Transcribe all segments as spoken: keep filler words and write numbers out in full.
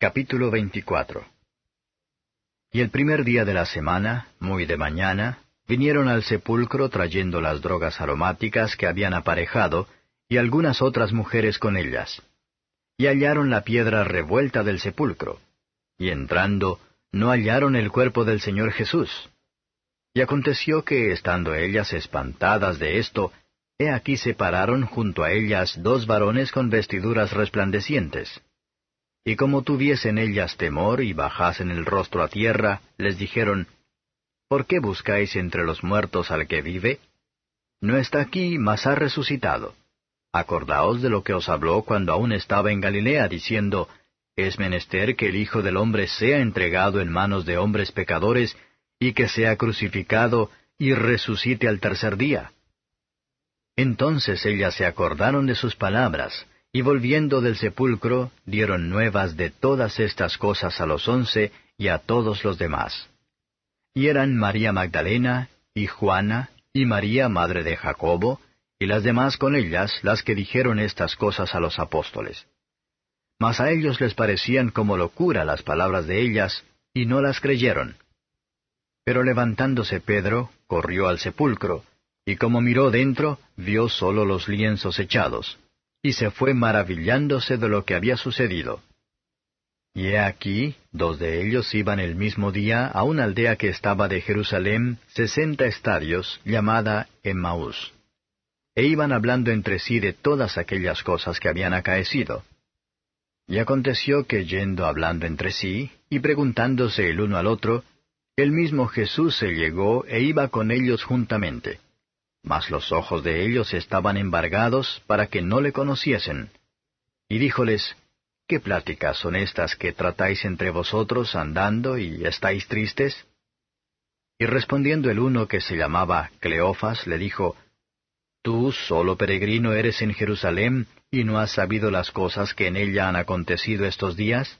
Capítulo veinticuatro. Y el primer día de la semana, muy de mañana, vinieron al sepulcro trayendo las drogas aromáticas que habían aparejado, y algunas otras mujeres con ellas. Y hallaron la piedra revuelta del sepulcro. Y entrando, no hallaron el cuerpo del Señor Jesús. Y aconteció que, estando ellas espantadas de esto, he aquí se pararon junto a ellas dos varones con vestiduras resplandecientes. Y como tuviesen ellas temor y bajasen el rostro a tierra, les dijeron, ¿Por qué buscáis entre los muertos al que vive? No está aquí, mas ha resucitado. Acordaos de lo que os habló cuando aún estaba en Galilea, diciendo, Es menester que el Hijo del Hombre sea entregado en manos de hombres pecadores, y que sea crucificado, y resucite al tercer día. Entonces ellas se acordaron de sus palabras, y volviendo del sepulcro, dieron nuevas de todas estas cosas a los once y a todos los demás. Y eran María Magdalena, y Juana, y María madre de Jacobo, y las demás con ellas las que dijeron estas cosas a los apóstoles. Mas a ellos les parecían como locura las palabras de ellas, y no las creyeron. Pero levantándose Pedro, corrió al sepulcro, y como miró dentro, vio sólo los lienzos echados, y se fue maravillándose de lo que había sucedido. Y he aquí, dos de ellos iban el mismo día a una aldea que estaba de Jerusalén sesenta estadios, llamada Emmaús. E iban hablando entre sí de todas aquellas cosas que habían acaecido. Y aconteció que yendo hablando entre sí, y preguntándose el uno al otro, el mismo Jesús se llegó e iba con ellos juntamente. Mas los ojos de ellos estaban embargados para que no le conociesen. Y díjoles, ¿Qué pláticas son estas que tratáis entre vosotros andando y estáis tristes? Y respondiendo el uno que se llamaba Cleofas, le dijo, ¿Tú solo peregrino eres en Jerusalén, y no has sabido las cosas que en ella han acontecido estos días?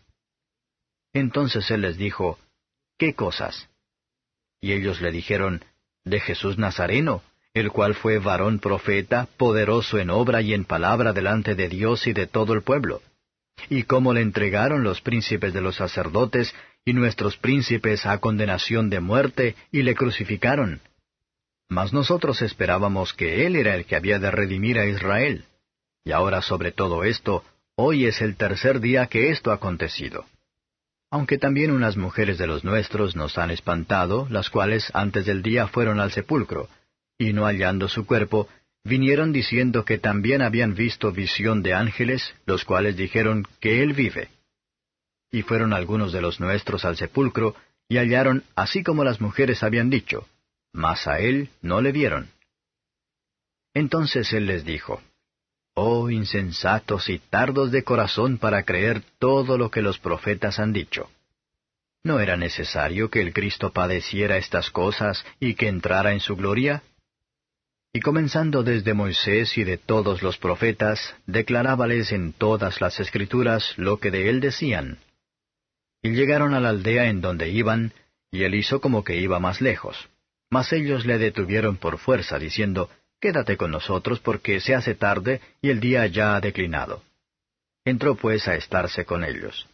Entonces él les dijo, ¿Qué cosas? Y ellos le dijeron, De Jesús Nazareno, el cual fue varón profeta, poderoso en obra y en palabra delante de Dios y de todo el pueblo. Y cómo le entregaron los príncipes de los sacerdotes y nuestros príncipes a condenación de muerte, y le crucificaron. Mas nosotros esperábamos que él era el que había de redimir a Israel. Y ahora sobre todo esto, hoy es el tercer día que esto ha acontecido. Aunque también unas mujeres de los nuestros nos han espantado, las cuales antes del día fueron al sepulcro, y no hallando su cuerpo, vinieron diciendo que también habían visto visión de ángeles, los cuales dijeron que él vive. Y fueron algunos de los nuestros al sepulcro, y hallaron así como las mujeres habían dicho, mas a él no le vieron. Entonces él les dijo, Oh insensatos y tardos de corazón para creer todo lo que los profetas han dicho. ¿No era necesario que el Cristo padeciera estas cosas y que entrara en su gloria? Y comenzando desde Moisés y de todos los profetas, declarábales en todas las Escrituras lo que de él decían. Y llegaron a la aldea en donde iban, y él hizo como que iba más lejos. Mas ellos le detuvieron por fuerza, diciendo, Quédate con nosotros, porque se hace tarde, y el día ya ha declinado. Entró pues a estarse con ellos.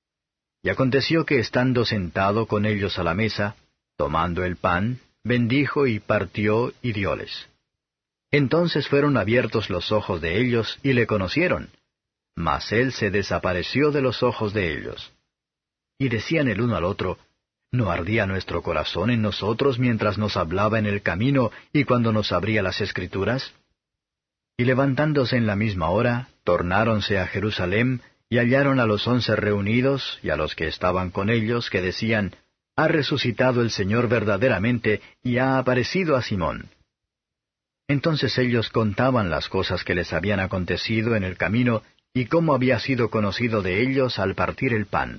Y aconteció que estando sentado con ellos a la mesa, tomando el pan, bendijo y partió y dióles. Entonces fueron abiertos los ojos de ellos, y le conocieron. Mas él se desapareció de los ojos de ellos. Y decían el uno al otro, ¿No ardía nuestro corazón en nosotros mientras nos hablaba en el camino y cuando nos abría las Escrituras? Y levantándose en la misma hora, tornáronse a Jerusalén, y hallaron a los once reunidos, y a los que estaban con ellos, que decían, Ha resucitado el Señor verdaderamente, y ha aparecido a Simón. Entonces ellos contaban las cosas que les habían acontecido en el camino, y cómo había sido conocido de ellos al partir el pan.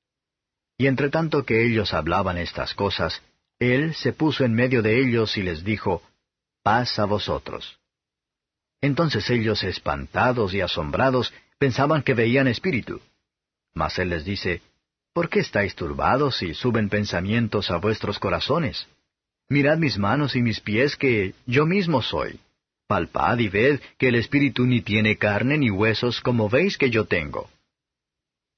Y entre tanto que ellos hablaban estas cosas, él se puso en medio de ellos y les dijo, Paz a vosotros. Entonces ellos, espantados y asombrados, pensaban que veían espíritu. Mas él les dice, ¿Por qué estáis turbados y suben pensamientos a vuestros corazones? Mirad mis manos y mis pies, que yo mismo soy. Palpad y ved que el espíritu ni tiene carne ni huesos, como veis que yo tengo.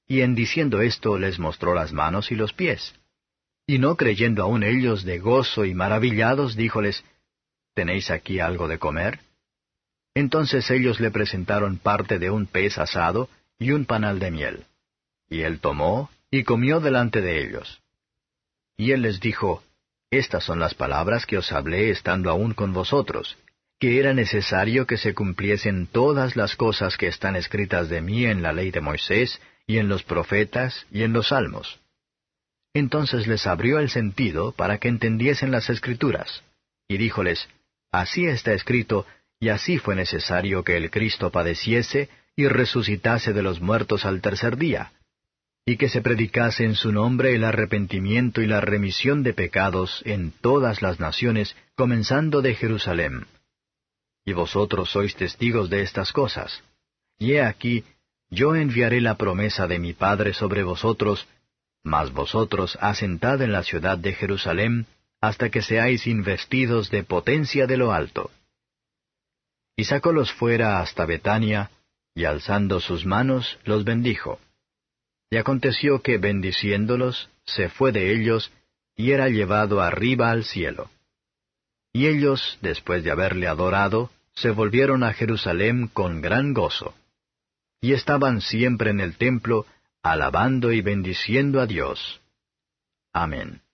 y en diciendo esto les mostró las manos y los pies. Y no creyendo aún ellos de gozo y maravillados, díjoles, ¿Tenéis aquí algo de comer? Entonces ellos le presentaron parte de un pez asado y un panal de miel. Y él tomó y comió delante de ellos. Y él les dijo, Estas son las palabras que os hablé estando aún con vosotros, que era necesario que se cumpliesen todas las cosas que están escritas de mí en la ley de Moisés, y en los profetas, y en los salmos. Entonces les abrió el sentido para que entendiesen las Escrituras, y díjoles, Así está escrito, y así fue necesario que el Cristo padeciese y resucitase de los muertos al tercer día, y que se predicase en su nombre el arrepentimiento y la remisión de pecados en todas las naciones, comenzando de Jerusalén. Y vosotros sois testigos de estas cosas. Y he aquí, yo enviaré la promesa de mi Padre sobre vosotros, mas vosotros asentad en la ciudad de Jerusalén, hasta que seáis investidos de potencia de lo alto. Y sacólos fuera hasta Betania, y alzando sus manos, los bendijo. Y aconteció que, bendiciéndolos, se fue de ellos, y era llevado arriba al cielo. Y ellos, después de haberle adorado, se volvieron a Jerusalén con gran gozo. Y estaban siempre en el templo, alabando y bendiciendo a Dios. Amén.